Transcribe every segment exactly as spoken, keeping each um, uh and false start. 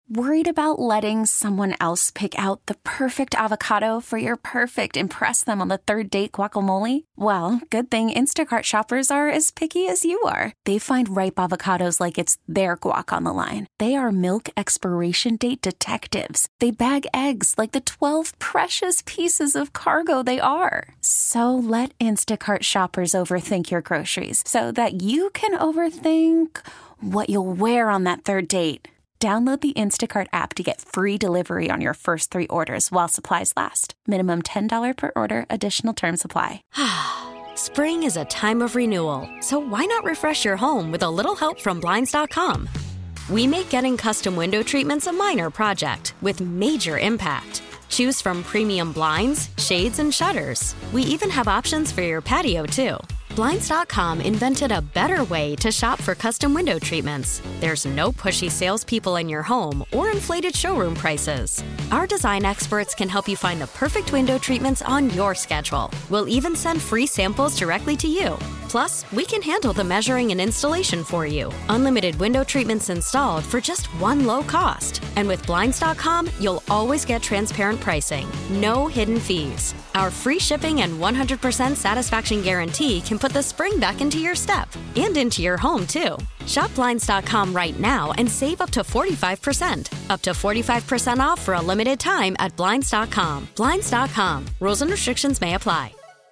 Worried about letting someone else pick out the perfect avocado for your perfect impress them on the third date guacamole? Well, good thing Instacart shoppers are as picky as you are. They find ripe avocados like it's their guac on the line. They are milk expiration date detectives. They bag eggs like the twelve precious pieces of cargo they are. So let Instacart shoppers overthink your groceries so that you can overthink what you'll wear on that third date. Download the Instacart app to get free delivery on your first three orders while supplies last. Minimum ten dollars per order. Additional terms apply. Spring is a time of renewal, so why not refresh your home with a little help from Blinds dot com? We make getting custom window treatments a minor project with major impact. Choose from premium blinds, shades, and shutters. We even have options for your patio, too. Blinds dot com invented a better way to shop for custom window treatments. There's no pushy salespeople in your home or inflated showroom prices. Our design experts can help you find the perfect window treatments on your schedule. We'll even send free samples directly to you. Plus, we can handle the measuring and installation for you. Unlimited window treatments installed for just one low cost. And with Blinds dot com, you'll always get transparent pricing. No hidden fees. Our free shipping and one hundred percent satisfaction guarantee can put the spring back into your step and into your home, too. Shop Blinds dot com right now and save up to forty-five percent. Up to forty-five percent off for a limited time at Blinds dot com. Blinds dot com. Rules and restrictions may apply.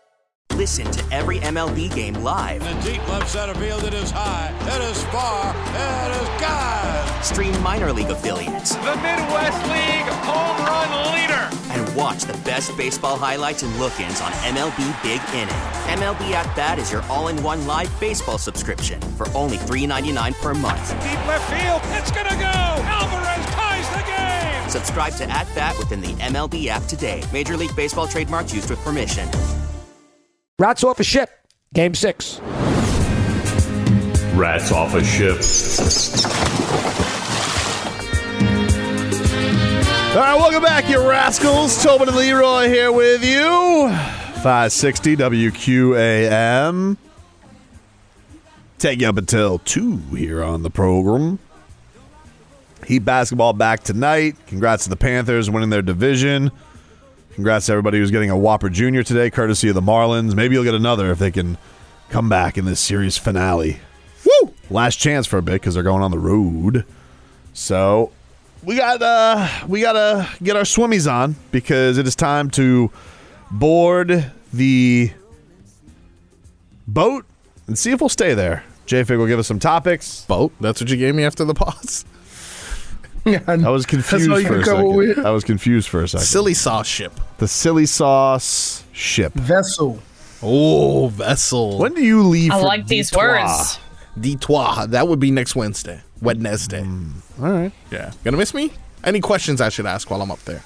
Listen to every M L B game live. In the deep left center field, it is high, it is far, it is gone. Stream minor league affiliates. The Midwest League home run leader. And watch the best baseball highlights and look-ins on M L B Big Inning. M L B At Bat is your all-in-one live baseball subscription for only three dollars and ninety-nine cents per month. Deep left field, it's gonna go. Alvarez ties the game. Subscribe to At Bat within the M L B app today. Major League Baseball trademarks used with permission. Rats off a ship. Game six. Rats off a ship. All right, welcome back, you rascals. Tobin and Leroy here with you. five sixty W Q A M. Take you up until two here on the program. Heat basketball back tonight. Congrats to the Panthers winning their division. Congrats to everybody who's getting a Whopper Junior today, courtesy of the Marlins. Maybe you'll get another if they can come back in this series finale. Woo! Last chance for a bit because they're going on the road. So we got uh, we gotta get our swimmies on because it is time to board the boat and see if we'll stay there. J-Fig will give us some topics. Boat? That's what you gave me after the pause? Yeah, I was confused for a second. I was confused for a second. Silly sauce ship. The silly sauce ship. Vessel. Oh, vessel. When do you leave I for like these Detroit? words. Detroit. That would be next Wednesday. Wednesday. Mm, all right. Yeah. Gonna miss me? Any questions I should ask while I'm up there?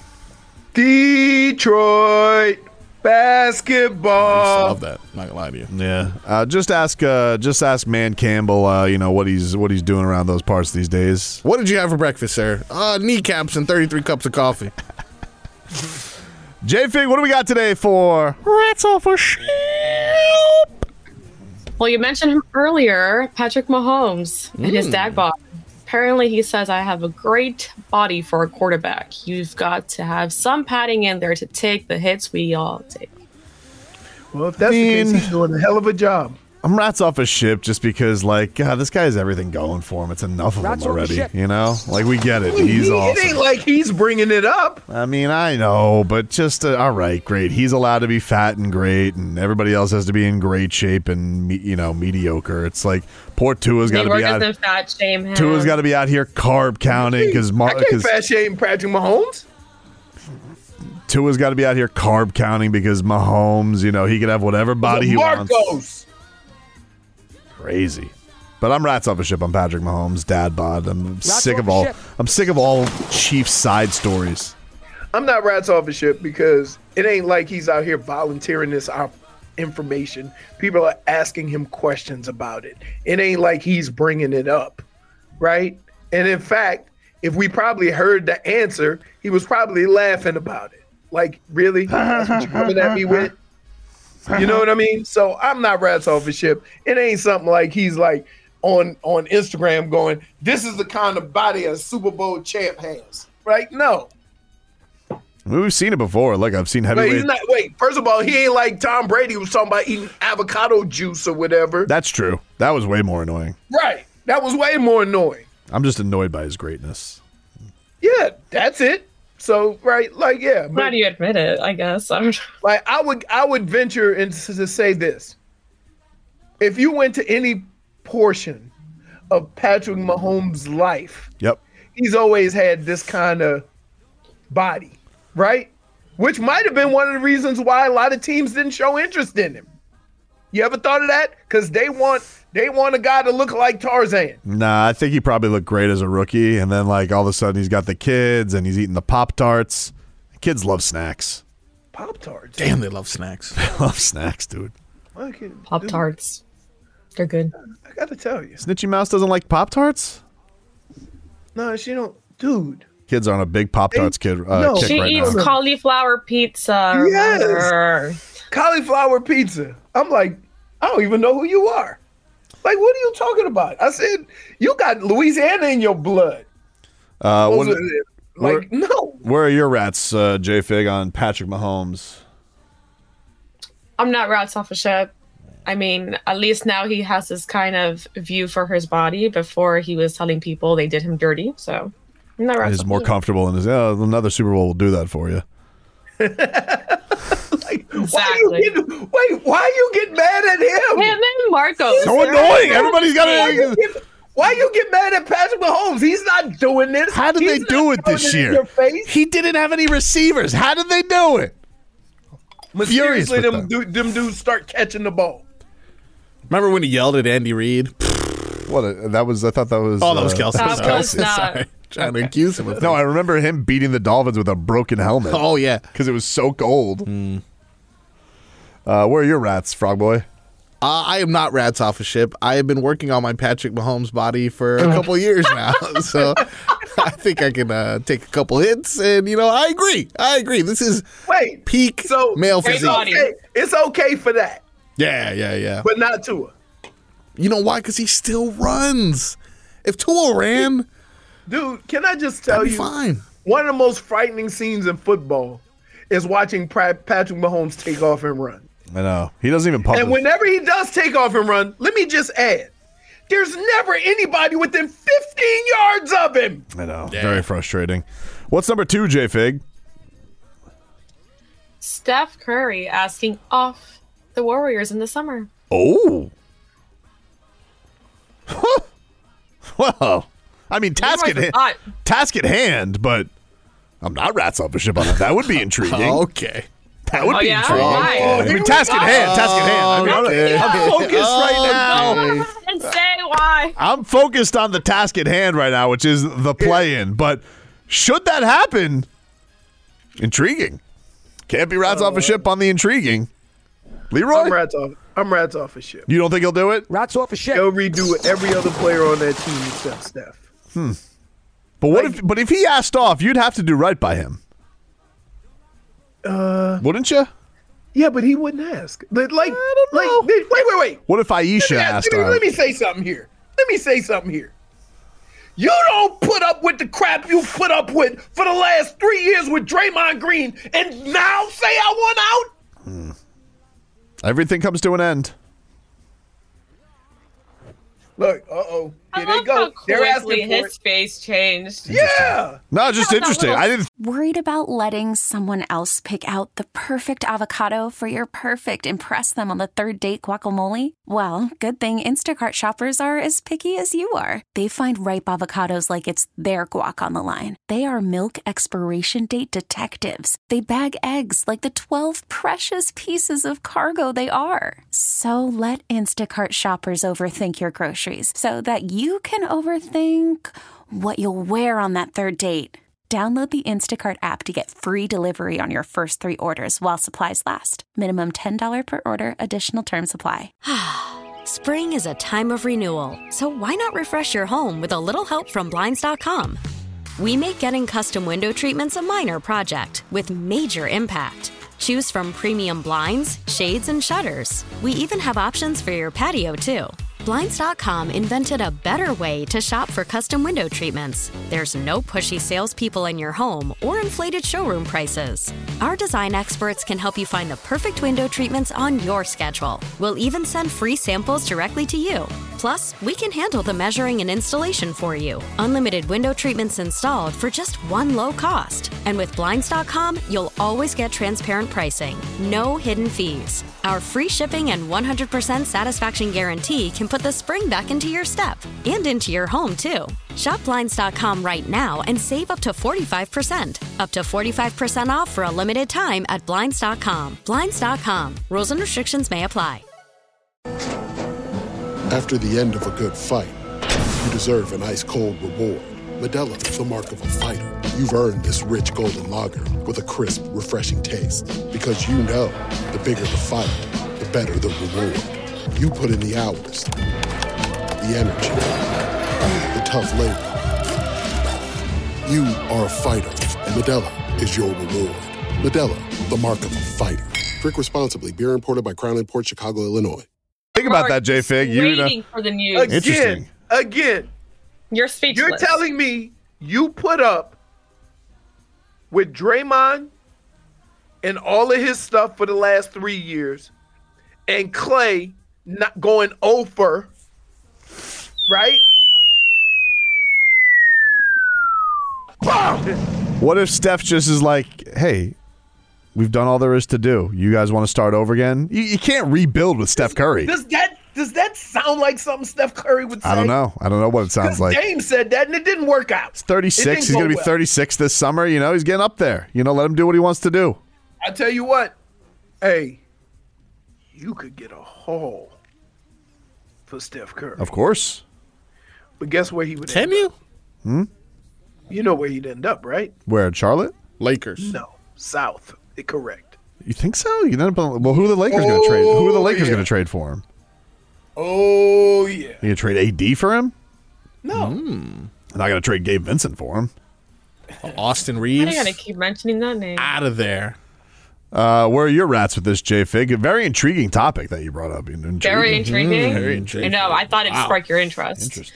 Detroit basketball. I love that. Not gonna lie to you. Yeah. Uh, just ask. Uh, just ask Man Campbell. Uh, you know what he's what he's doing around those parts these days. What did you have for breakfast, sir? Uh, kneecaps and thirty-three cups of coffee. J-Fig, what do we got today for Rats Off a Ship? Well, you mentioned him earlier, Patrick Mahomes and his Mm. dad bod. Apparently, he says, I have a great body for a quarterback. You've got to have some padding in there to take the hits we all take. Well, if that's I mean, the case, he's doing a hell of a job. I'm Rats Off a Ship just because, like, God, this guy has everything going for him. It's enough of Rats him off a already. ship. You know? Like, we get it. He- He's he- awesome. It ain't like he's bringing it up. I mean, I know, but just, uh, all right, great. He's allowed to be fat and great, and everybody else has to be in great shape and, me, you know, mediocre. It's like, poor Tua's got to be out. Doesn't fat shame him. Tua's got to be out here carb counting because Mar- I can't fat shame Patrick Mahomes. Tua's got to be out here carb counting because Mahomes, you know, he could have whatever body he wants. Marcos. Crazy. But I'm Rats Off a Ship. I'm Patrick Mahomes, dad bod. I'm Rats sick off of a all. ship. I'm sick of all Chiefs side stories. I'm not rats off a ship because it ain't like he's out here volunteering this our information. People are asking him questions about it. It ain't like he's bringing it up, right? And in fact, if we probably heard the answer, he was probably laughing about it. Like, really? That's what you're coming at me with? You know what I mean? So I'm not rats off a ship. It ain't something like he's like, on on Instagram going, this is the kind of body a Super Bowl champ has, right? No. We've seen it before. Like, I've seen heavyweight. Wait, he's not, wait, first of all, he ain't like Tom Brady who was talking about eating avocado juice or whatever. That's true. That was way more annoying. Right. That was way more annoying. I'm just annoyed by his greatness. Yeah, that's it. So, right, like, yeah. But, How do you admit it, I guess? I don't know. Like, I would, I would venture into to say this. If you went to any portion of Patrick Mahomes' life, yep, he's always had this kind of body. Right? Which might have been one of the reasons why a lot of teams didn't show interest in him. You ever thought of that? Because they want they want a guy to look like Tarzan. Nah, I think he probably looked great as a rookie, and then like all of a sudden he's got the kids and he's eating the Pop-Tarts. Kids love snacks. Pop-Tarts? Damn, they love snacks. They love snacks, dude. Pop-Tarts. They're good. I got to tell you. Snitchy Mouse doesn't like Pop-Tarts? No, she don't. Dude. Kids are on a big Pop-Tarts kid uh, no, kick she right eats now. cauliflower pizza. Yes. Remember? Cauliflower pizza. I'm like, I don't even know who you are. Like, what are you talking about? I said, you got Louisiana in your blood. Uh, what, like, where, no. Where are your rats, uh, J-Fig, on Patrick Mahomes? I'm not rats off a ship. I mean, at least now he has this kind of view for his body. Before he was telling people they did him dirty. So I'm not rats He's off more a ship. comfortable in his, uh, another Super Bowl will do that for you. Like, exactly. why you get, wait, why you get mad at him? Him and Marcos. So annoying. Everybody's got Why you, to. get, why you get mad at Patrick Mahomes? He's not doing this. How did He's they not do it throwing this in year? your face. He didn't have any receivers. How did they do it? Furious Mysteriously, with them, them. du- them dudes start catching the ball. Remember when he yelled at Andy Reid? What? A, that was. I thought that was. Oh, that was uh, Kelsey. That was Kelsey. not- Sorry. Trying to accuse him of No, that. I remember him beating the Dolphins with a broken helmet. Oh, yeah. Because it was so cold. Mm. Uh, where are your rats, Frog Boy? Uh, I am not rats off a ship. I have been working on my Patrick Mahomes body for a couple years now. So I think I can uh, take a couple hits. And, you know, I agree. I agree. This is Wait, peak so male Great physique. body. okay, it's okay for that, Yeah, yeah, yeah. but not Tua. You know why? Because he still runs. If Tua ran, Dude, can I just tell that'd be you, fine. one of the most frightening scenes in football is watching pra- Patrick Mahomes take off and run. I know. He doesn't even pump And his- whenever he does take off and run, let me just add, there's never anybody within fifteen yards of him. I know. Very frustrating. What's number two, J-Fig? Steph Curry asking off the Warriors in the summer. Oh. Well, I mean, task at, Warriors ha- are hot. task at hand, but I'm not rats off a ship on that. That would be intriguing. Okay. That would Oh, be yeah? intriguing. Why? I mean, task at hand, task at hand. I mean, I'm- Okay. I'm focused right now. And say why. I'm focused on the task at hand right now, which is the play-in. But should that happen, intriguing. Can't be rats off a ship on the intriguing. Leroy, I'm rats off. I'm rats off a ship. you don't think he'll do it? Rats off a ship. They'll redo every other player on that team except Steph. But what if? But if he asked off, you'd have to do right by him, Uh, wouldn't you? yeah, but he wouldn't ask. But like, don't like, know. wait, wait, wait. What if Aisha Let me, asked let, me, off? let me say something here. Let me say something here. You don't put up with the crap you put up with for the last three years with Draymond Green, and now say I want out. Everything comes to an end. Look, uh oh, I here they love go. how They're quickly asking for his face changed. it. Yeah. No, just that interesting. little- I didn't. Worried about letting someone else pick out the perfect avocado for your perfect impress them on the third date guacamole? Well, good thing Instacart shoppers are as picky as you are. They find ripe avocados like it's their guac on the line. They are milk expiration date detectives. They bag eggs like the twelve precious pieces of cargo they are. So let Instacart shoppers overthink your groceries so that you can overthink what you'll wear on that third date. Download the Instacart app to get free delivery on your first three orders while supplies last. Minimum ten dollars per order. Additional terms apply. Spring is a time of renewal, so why not refresh your home with a little help from Blinds dot com? We make getting custom window treatments a minor project with major impact. Choose from premium blinds, shades, and shutters. We even have options for your patio, too. Blinds dot com invented a better way to shop for custom window treatments. There's no pushy salespeople in your home or inflated showroom prices. Our design experts can help you find the perfect window treatments on your schedule. We'll even send free samples directly to you. Plus, we can handle the measuring and installation for you. Unlimited window treatments installed for just one low cost. And with Blinds dot com, you'll always get transparent pricing. No hidden fees. Our free shipping and one hundred percent satisfaction guarantee can put the spring back into your step and into your home, too. Shop Blinds dot com right now and save up to forty-five percent. Up to forty-five percent off for a limited time at Blinds dot com. Blinds dot com. Rules and restrictions may apply. After the end of a good fight, you deserve an ice-cold reward. Modelo is the mark of a fighter. You've earned this rich golden lager with a crisp, refreshing taste. Because you know, the bigger the fight, the better the reward. You put in the hours, the energy, the tough labor. You are a fighter, and Modelo is your reward. Modelo, the mark of a fighter. Drink responsibly. Beer imported by Crown Imports, Chicago, Illinois. Think about that, J-Fig. You know, waiting for the news. Again, Interesting. Again, You're speechless. you're telling me you put up with Draymond and all of his stuff for the last three years, and Clay not going over, right? What if Steph just is like, hey, we've done all there is to do. You guys want to start over again? You, you can't rebuild with Steph Curry. Does that does that sound like something Steph Curry would say? I don't know. I don't know what it sounds like. Dame said that, and it didn't work out. He's thirty-six. He's going to be well. thirty-six this summer. You know, he's getting up there. You know, let him do what he wants to do. I tell you what, hey, you could get a haul for Steph Curry. Of course. But guess where he would Can end you? up? Hmm? You know where he'd end up, right? Where, Charlotte? Lakers. No, South. Correct. You think so? You know, well, who are the Lakers going to trade? Who are the Lakers yeah. going to trade for him? Oh, yeah. You going to trade A D for him? No. Mm. They're not going to trade Gabe Vincent for him. Austin I Reeves. gotta keep mentioning that name. Out of there. Uh, where are your rats with this, J-Fig? A very intriguing topic that you brought up. Intriguing. Very intriguing. Mm, very intriguing. I know. I thought it'd Wow. spark your interest. Interesting.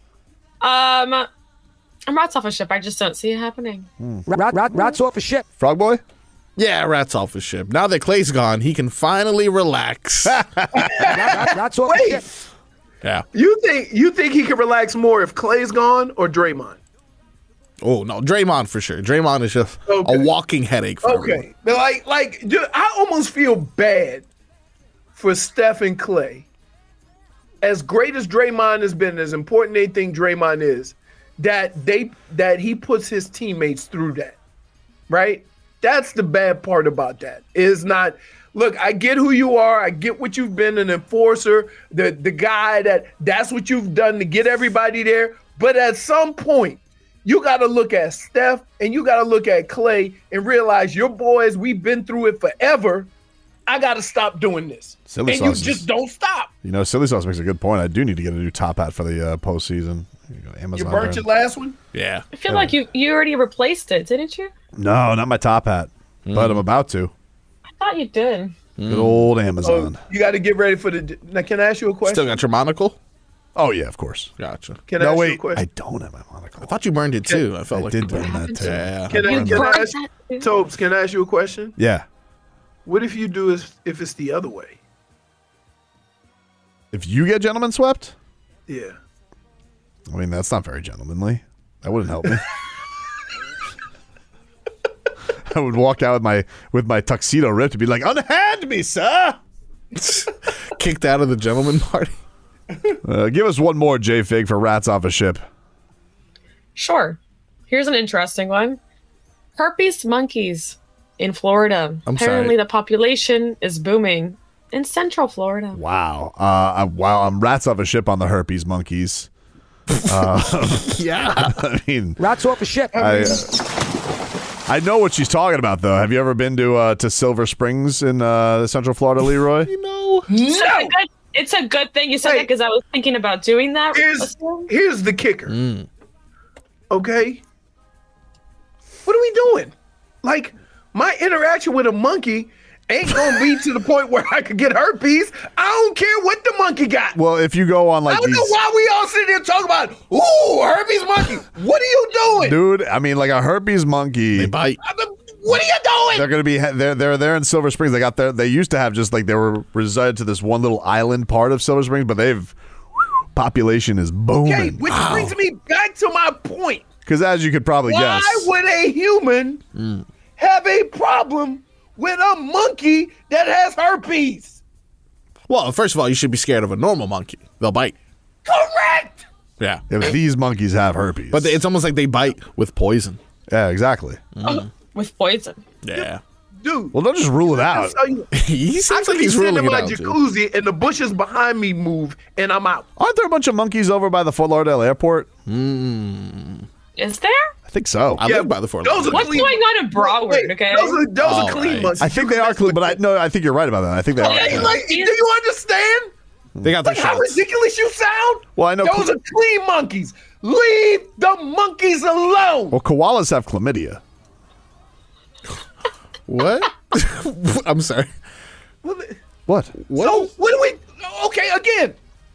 Um, I'm rats off a ship. I just don't see it happening. Mm. Rat, rat, rats off a ship. Frog Boy? Yeah, rat's off his ship. Now that Clay's gone, he can finally relax. rat, rat, rats off a ship. Yeah. You think you think he can relax more if Clay's gone or Draymond? Oh no, Draymond for sure. Draymond is just Okay. a walking headache for Okay, everyone. but like like dude, I almost feel bad for Steph and Clay. As great as Draymond has been, as important they think Draymond is, that they that he puts his teammates through that, right? That's the bad part about that. Is not, look, I get who you are. I get what you've been, an enforcer, the the guy that that's what you've done to get everybody there. But at some point, you got to look at Steph and you got to look at Clay and realize your boys, we've been through it forever. I got to stop doing this. Silly and sauces. you just don't stop. You know, Silly Sauce makes a good point. I do need to get a new top hat for the uh, postseason. You go, Amazon. You burnt brand. your last one? Yeah. I feel like you you already replaced it, didn't you? No, not my top hat, but I'm about to. I thought you did. Good old Amazon. Oh, you got to get ready for the. Now, can I ask you a question? Still got your monocle? Oh, yeah, of course. Gotcha. Can I no, ask you a wait. question? I don't have my monocle. I thought you burned it too. I felt I like did you burn burned that too. Yeah. Can I, You can I burned ask, that too? Tobes, can I ask you a question? Yeah. What if you do is if it's the other way? If you get gentlemen swept, Yeah. I mean, that's not very gentlemanly. That wouldn't help me. I would walk out with my with my tuxedo ripped and be like, "Unhand me, sir!" Kicked out of the gentleman party. Uh, give us one more, J-Fig, for rats off a ship. Sure. Here's an interesting one. Herpes monkeys in Florida. I'm Apparently sorry. the population is booming in Central Florida. Wow. Uh, I, wow, I'm rats off a ship on the herpes monkeys. Uh, Yeah. I mean, Rats off a ship. I, I know what she's talking about, though. Have you ever been to uh, to Silver Springs in uh, Central Florida, Leroy? You know. It's, a good, it's a good thing you said that Wait. because I was thinking about doing that. Here's, here's the kicker. Okay? What are we doing? Like, my interaction with a monkey ain't gonna be to the point where I could get herpes. I don't care what the monkey got. Well, if you go on like I don't these, know why we all sitting there talking about, ooh, herpes monkey. What are you doing? dude, I mean, like a herpes monkey. They bite. What are you doing? They're gonna be they're they're there in Silver Springs. They got there. They used to have just like they were resided to this one little island part of Silver Springs, but they've population is booming. Okay, which wow. brings me back to my point. Because as you could probably Why guess, would a human mm. have a problem with a monkey that has herpes? Well, first of all, you should be scared of a normal monkey. They'll bite. Correct. Yeah. If these monkeys have herpes, but it's almost like they bite with poison. Yeah, exactly. Mm. With poison. Yeah. Dude. Well, don't just rule it out. You, he seems I like could be he's sitting ruling in it my out. jacuzzi Dude. and the bushes behind me move and I'm out. Aren't there a bunch of monkeys over by the Fort Lauderdale airport? Mm. Is there? I think so. I Yeah, live by the Fort those Lauderdale. are What's clean. going on in Broward, Wait, okay? Those are, those All are clean right. monkeys. I think You they can are mess clean, with but I them. no, I think you're right about that. I think they are. Hey, like, do you understand? They got their Like how shots. ridiculous you sound? Well, I know. Those are clean monkeys. Leave the monkeys alone. Well, koalas have chlamydia. What? I'm sorry. What? What? So what do we? Okay, again,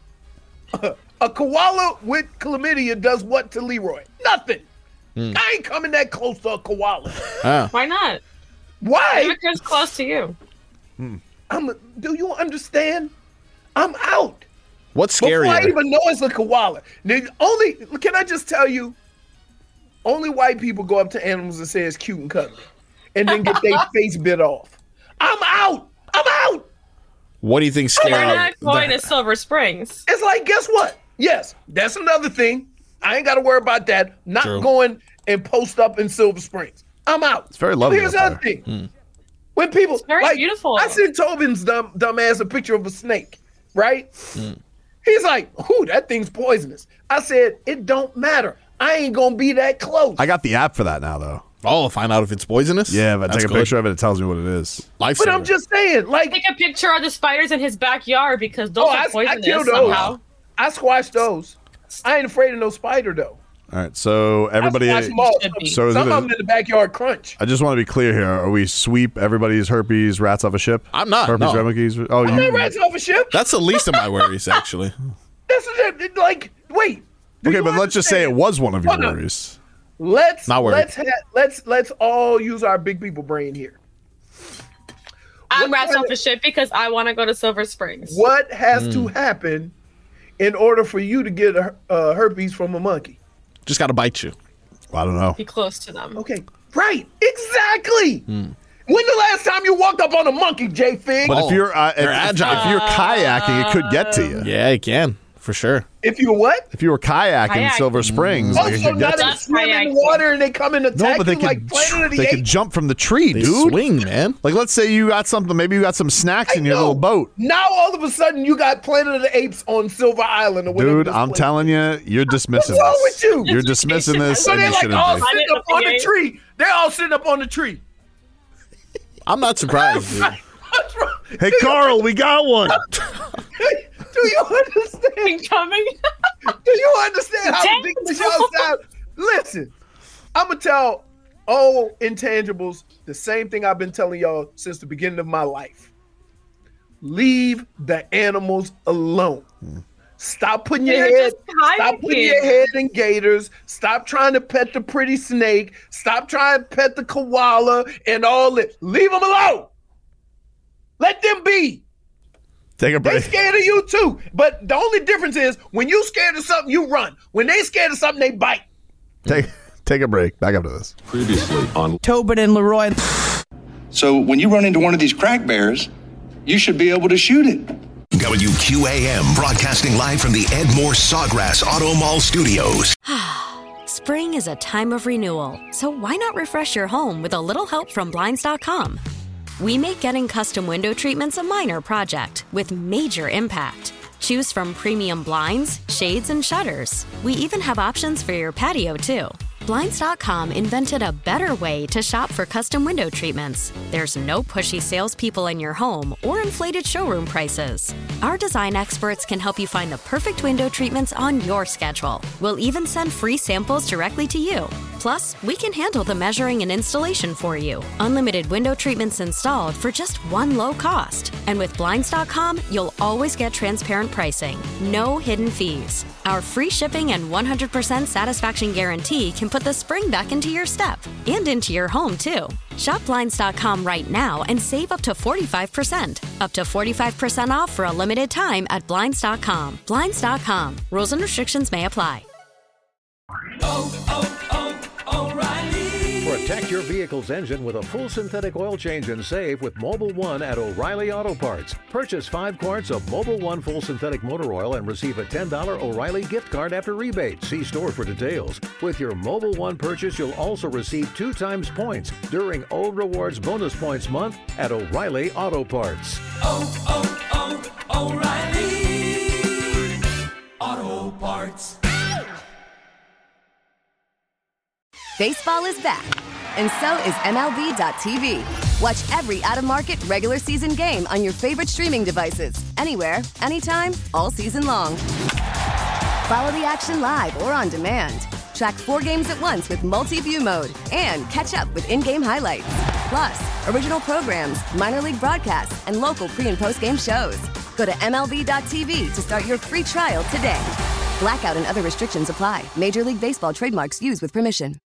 a koala with chlamydia does what to Leroy? Nothing. Mm. I ain't coming that close to a koala. Ah. Why not? Why? Because close to you. I'm. Do you understand? I'm out. What's Before I scarier? even know it's a koala. Now, only can I just tell you? Only white people go up to animals and say it's cute and cuddly, and then get their face bit off. I'm out. I'm out. What do you think We're scarier? not going to Silver Springs. It's like, guess what? Yes, that's another thing. I ain't got to worry about that. Not True. going and post up in Silver Springs. I'm out. It's very lovely Here's up the other there. thing. When people, very like, beautiful. I sent Tobin's dumb, dumb ass a picture of a snake, right? He's like, ooh, that thing's poisonous. I said, it don't matter. I ain't going to be that close. I got the app for that now, though. Oh, find out if it's poisonous? Yeah, if I That's take a good. picture of it, it tells me what it is. Lifesaver. But I'm just saying, like, Take a picture of the spiders in his backyard because those oh, are I, I poisonous killed those. somehow. I squashed those. I ain't afraid of no spider, though. All right, so everybody. I squashed them all. Should be. So is Some it a- of them in the backyard crunch. I just want to be clear here. Are we sweep everybody's herpes rats off a ship? I'm not, Herpes no. rat monkeys? Oh, I'm not you. rats off a ship. That's the least of my worries, actually. That's a, like, wait. do Okay, you but let's just say it understand? was one of your Hold on. worries. Let's Not worried. let's ha- let's let's all use our big people brain here. I'm What rats kind off a ship because I want to go to Silver Springs. What has Hmm. to happen in order for you to get a, uh, herpes from a monkey? Just got to bite you. I don't know. Be close to them. Okay, right, exactly. When the last time you walked up on a monkey, J Fig? But if you're uh, if, they're if, agile. if you're kayaking, it could get to you. Yeah, you can, for sure. If you what? If you were kayaking in Kayaking. Silver Springs, like, it Also, could not get to in you. That's swim in kayaking. water and they come and attack No, but they you could like Planet of the they could Apes. jump from the tree, They dude. swing, man. Like, let's say you got something. Maybe you got some snacks I in your know. little boat. Now all of a sudden you got Planet of the Apes on Silver Island or whatever. Dude, this I'm place telling you, you're dismissing What's wrong this. with you? You're dismissing this, So and they're you like shouldn't all be. sitting up on the tree. They're all sitting up on the tree. I'm not surprised, dude. What's wrong? Hey, Carl, we got one. Do you understand? Coming. Do you understand how Dang. ridiculous y'all sound? Listen, I'm gonna tell all intangibles the same thing I've been telling y'all since the beginning of my life. Leave the animals alone. Stop putting your They're head. just Stop putting kayaking. your head in gators. Stop trying to pet the pretty snake. Stop trying to pet the koala and all that. Leave them alone. Let them be. Take a They break. scared of you too. But the only difference is when you scared of something, you run. When they scared of something, they bite. Take take a break. Back up to this. Previously on Tobin and Leroy. So when you run into one of these crack bears, you should be able to shoot it. W Q A M, broadcasting live from the Ed Moore Sawgrass Auto Mall Studios. Spring is a time of renewal, so why not refresh your home with a little help from Blinds dot com? We make getting custom window treatments a minor project with major impact. Choose from premium blinds, shades, and shutters. We even have options for your patio, too. Blinds dot com invented a better way to shop for custom window treatments. There's no pushy salespeople in your home or inflated showroom prices. Our design experts can help you find the perfect window treatments on your schedule. We'll even send free samples directly to you. Plus, we can handle the measuring and installation for you. Unlimited window treatments installed for just one low cost. And with Blinds dot com, you'll always get transparent pricing. No hidden fees. Our free shipping and one hundred percent satisfaction guarantee can put the spring back into your step and into your home, too. Shop Blinds dot com right now and save up to forty-five percent. Up to forty-five percent off for a limited time at Blinds dot com. Blinds dot com. Rules and restrictions may apply. Oh, oh, oh, O'Reilly. Protect your vehicle's engine with a full synthetic oil change and save with Mobil one at O'Reilly Auto Parts. Purchase five quarts of Mobil one full synthetic motor oil and receive a ten dollars O'Reilly gift card after rebate. See store for details. With your Mobil one purchase, you'll also receive two times points during O Rewards Bonus Points Month at O'Reilly Auto Parts. Oh, oh, oh, O'Reilly Auto Parts. Baseball is back, and so is M L B dot T V. Watch every out-of-market regular season game on your favorite streaming devices, anywhere, anytime, all season long. Follow the action live or on demand. Track four games at once with multi-view mode and catch up with in-game highlights. Plus, original programs, minor league broadcasts, and local pre- and post-game shows. Go to M L B dot T V to start your free trial today. Blackout and other restrictions apply. Major League Baseball trademarks used with permission.